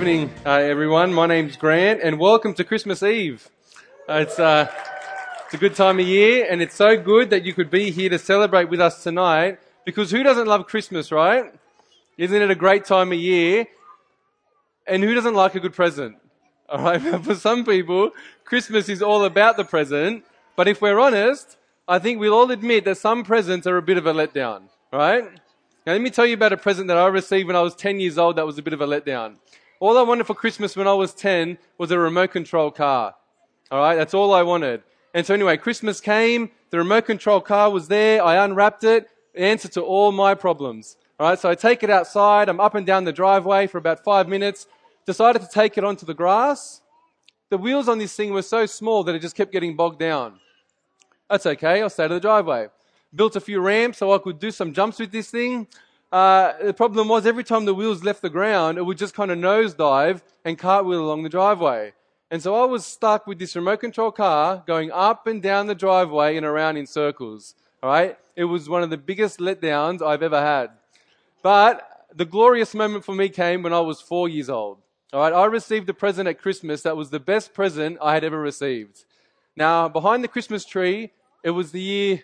evening, everyone. My name's Grant, and welcome to Christmas Eve. It's a good time of year, and it's so good that you could be here to celebrate with us tonight, because who doesn't love Christmas, right? Isn't it a great time of year? And who doesn't like a good present? All right, for some people, Christmas is all about the present, but if we're honest, I think we'll all admit that some presents are a bit of a letdown, right? Now, let me tell you about a present that I received when I was 10 years old that was a bit of a letdown. All I wanted for Christmas when I was 10 was a remote control car. All right, that's all I wanted. And so anyway, Christmas came, the remote control car was there, I unwrapped it, answer to all my problems. All right, so I take it outside, I'm up and down the driveway for about 5 minutes, decided to take it onto the grass. The wheels on this thing were so small that it just kept getting bogged down. That's okay, I'll stay to the driveway. Built a few ramps so I could do some jumps with this thing. The problem was every time the wheels left the ground, it would just kind of nosedive and cartwheel along the driveway. And so I was stuck with this remote control car going up and down the driveway and around in circles. All right? It was one of the biggest letdowns I've ever had. But the glorious moment for me came when I was 4 years old. All right? I received a present at Christmas that was the best present I had ever received. Now, behind the Christmas tree, it was the year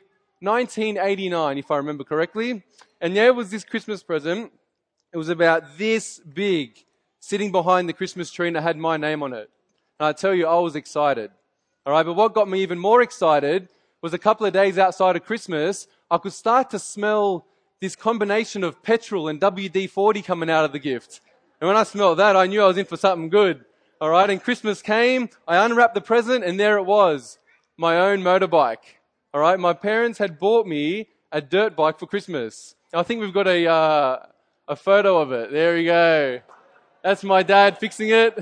1989, if I remember correctly. And there was this Christmas present. It was about this big, sitting behind the Christmas tree, and it had my name on it. And I tell you, I was excited. All right, but what got me even more excited was a couple of days outside of Christmas, I could start to smell this combination of petrol and WD-40 coming out of the gift. And when I smelled that, I knew I was in for something good. All right, and Christmas came, I unwrapped the present, and there it was, my own motorbike. All right, my parents had bought me a dirt bike for Christmas. I think we've got a photo of it. There we go. That's my dad fixing it.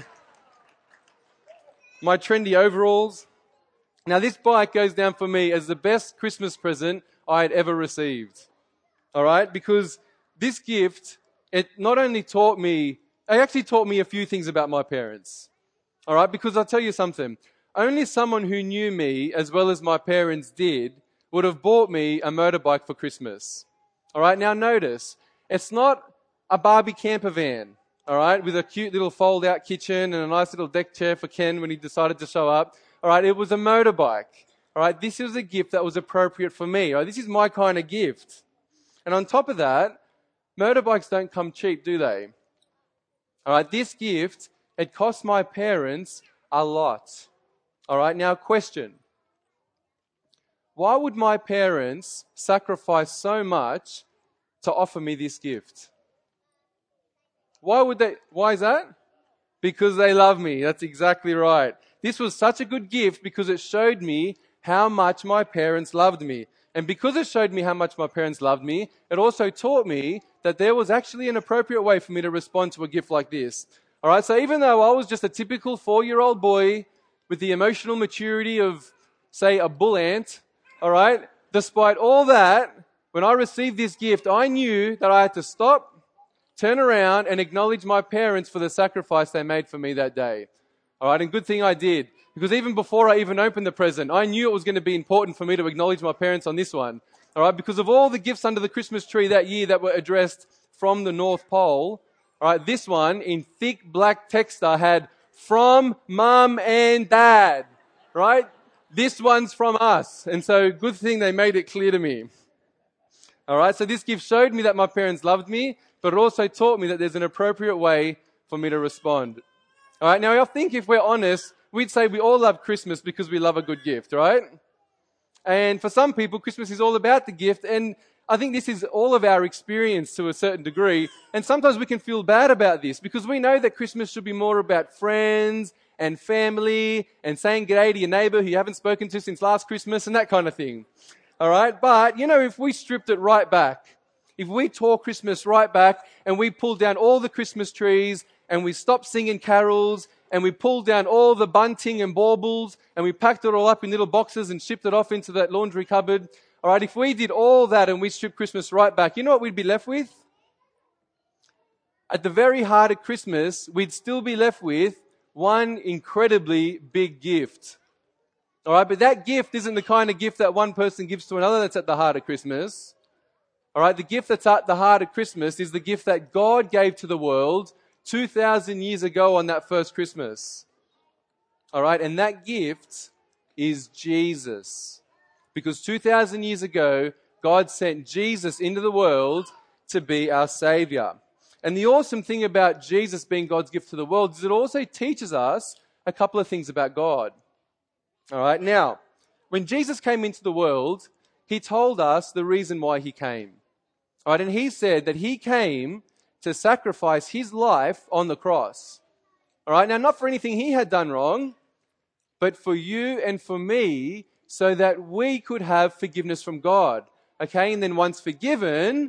My trendy overalls. Now, this bike goes down for me as the best Christmas present I had ever received. All right, because this gift, it not only taught me, it actually taught me a few things about my parents. All right, because I'll tell you something. Only someone who knew me as well as my parents did would have bought me a motorbike for Christmas. All right, now notice, it's not a Barbie camper van, all right, with a cute little fold-out kitchen and a nice little deck chair for Ken when he decided to show up. All right, it was a motorbike. All right, this was a gift that was appropriate for me. All right, this is my kind of gift. And on top of that, motorbikes don't come cheap, do they? All right, this gift, it cost my parents a lot. All right, now question. Why would my parents sacrifice so much to offer me this gift? Why is that? Because they love me. That's exactly right. This was such a good gift because it showed me how much my parents loved me. And because it showed me how much my parents loved me, it also taught me that there was actually an appropriate way for me to respond to a gift like this. All right, so even though I was just a typical 4-year-old boy with the emotional maturity of, say, a bull ant, all right, despite all that, when I received this gift, I knew that I had to stop, turn around, and acknowledge my parents for the sacrifice they made for me that day. All right, and good thing I did. Because even before I even opened the present, I knew it was going to be important for me to acknowledge my parents on this one. All right, because of all the gifts under the Christmas tree that year that were addressed from the North Pole, all right, this one in thick black texter had from Mum and Dad, right? This one's from us. And so good thing they made it clear to me. All right, so this gift showed me that my parents loved me, but it also taught me that there's an appropriate way for me to respond. All right, now I think if we're honest, we'd say we all love Christmas because we love a good gift, right? And for some people, Christmas is all about the gift, and I think this is all of our experience to a certain degree. And sometimes we can feel bad about this because we know that Christmas should be more about friends and family and saying g'day to your neighbor who you haven't spoken to since last Christmas and that kind of thing. All right? But, you know, if we stripped it right back, if we tore Christmas right back and we pulled down all the Christmas trees and we stopped singing carols and we pulled down all the bunting and baubles and we packed it all up in little boxes and shipped it off into that laundry cupboard, all right, if we did all that and we stripped Christmas right back, you know what we'd be left with? At the very heart of Christmas, we'd still be left with one incredibly big gift. All right, but that gift isn't the kind of gift that one person gives to another that's at the heart of Christmas. All right, the gift that's at the heart of Christmas is the gift that God gave to the world 2,000 years ago on that first Christmas. All right, and that gift is Jesus. Because 2,000 years ago, God sent Jesus into the world to be our Savior. And the awesome thing about Jesus being God's gift to the world is it also teaches us a couple of things about God. All right, now, when Jesus came into the world, he told us the reason why he came. All right, and he said that he came to sacrifice his life on the cross. All right, now not for anything he had done wrong, but for you and for me, so that we could have forgiveness from God. Okay, and then once forgiven,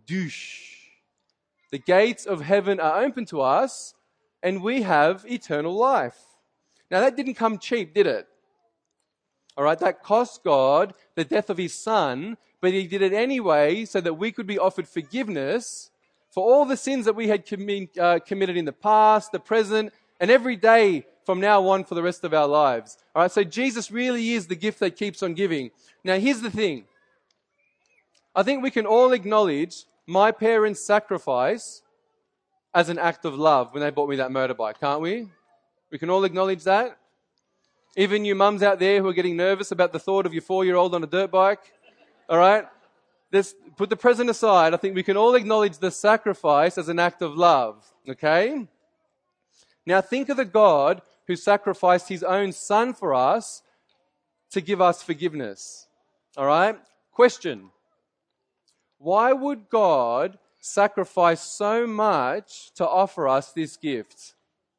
the gates of heaven are open to us, and we have eternal life. Now that didn't come cheap, did it? All right, that cost God the death of his son, but he did it anyway so that we could be offered forgiveness for all the sins that we had committed in the past, the present, and every day from now on for the rest of our lives. All right, so Jesus really is the gift that keeps on giving. Now here's the thing. I think we can all acknowledge my parents' sacrifice as an act of love when they bought me that motorbike, can't we? We can all acknowledge that. Even you mums out there who are getting nervous about the thought of your 4-year-old on a dirt bike, all right? Let's put the present aside. I think we can all acknowledge the sacrifice as an act of love, okay? Now think of the God who sacrificed his own son for us to give us forgiveness, all right? Question. Why would God sacrifice so much to offer us this gift?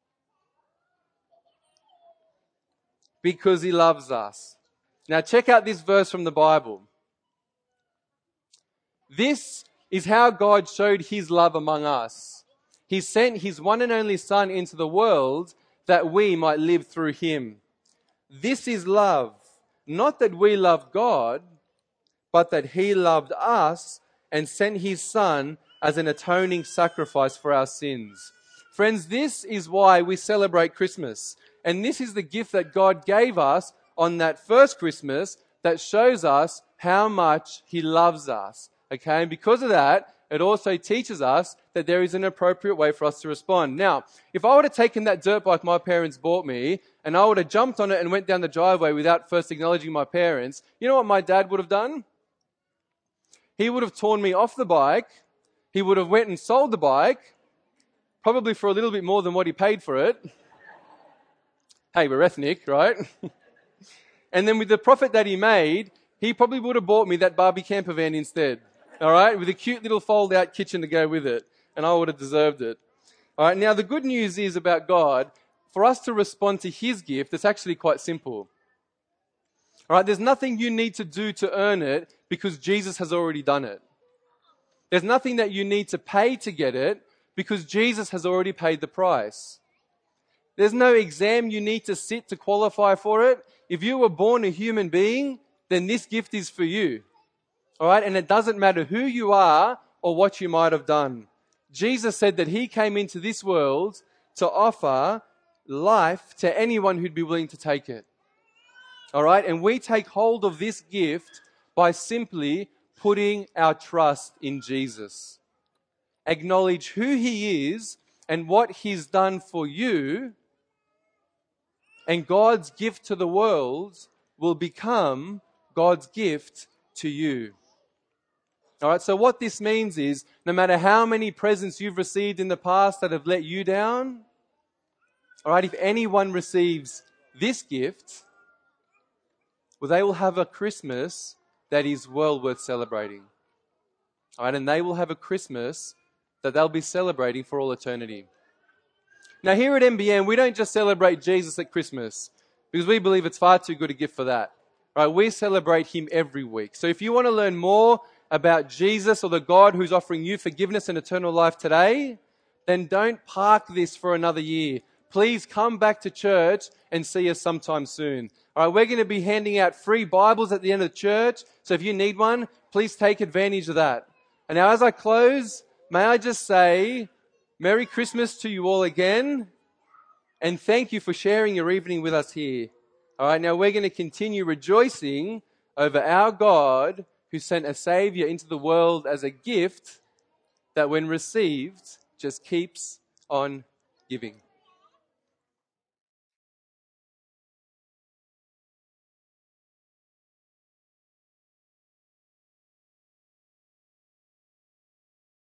Because he loves us. Now check out this verse from the Bible. This is how God showed his love among us. He sent his one and only Son into the world that we might live through him. This is love, not that we loved God, but that he loved us and sent his Son as an atoning sacrifice for our sins. Friends, this is why we celebrate Christmas. And this is the gift that God gave us on that first Christmas that shows us how much he loves us. Okay, and because of that, it also teaches us that there is an appropriate way for us to respond. Now, if I would have taken that dirt bike my parents bought me, and I would have jumped on it and went down the driveway without first acknowledging my parents, you know what my dad would have done? He would have torn me off the bike. He would have went and sold the bike, probably for a little bit more than what he paid for it. Hey, we're ethnic, right? And then with the profit that he made, he probably would have bought me that Barbie camper van instead. All right, with a cute little fold-out kitchen to go with it. And I would have deserved it. All right, now the good news is about God, for us to respond to his gift, it's actually quite simple. All right, there's nothing you need to do to earn it because Jesus has already done it. There's nothing that you need to pay to get it because Jesus has already paid the price. There's no exam you need to sit to qualify for it. If you were born a human being, then this gift is for you. All right, and it doesn't matter who you are or what you might have done. Jesus said that he came into this world to offer life to anyone who'd be willing to take it. All right, and we take hold of this gift by simply putting our trust in Jesus. Acknowledge who he is and what he's done for you, and God's gift to the world will become God's gift to you. All right, so what this means is no matter how many presents you've received in the past that have let you down, all right, if anyone receives this gift, well, they will have a Christmas that is well worth celebrating. All right, and they will have a Christmas that they'll be celebrating for all eternity. Now, here at MBM, we don't just celebrate Jesus at Christmas because we believe it's far too good a gift for that. Right? We celebrate him every week. So if you want to learn more about Jesus or the God who's offering you forgiveness and eternal life today, then don't park this for another year. Please come back to church and see us sometime soon. All right, we're going to be handing out free Bibles at the end of the church. So if you need one, please take advantage of that. And now as I close, may I just say, Merry Christmas to you all again. And thank you for sharing your evening with us here. All right, now we're going to continue rejoicing over our God who sent a Savior into the world as a gift that when received just keeps on giving.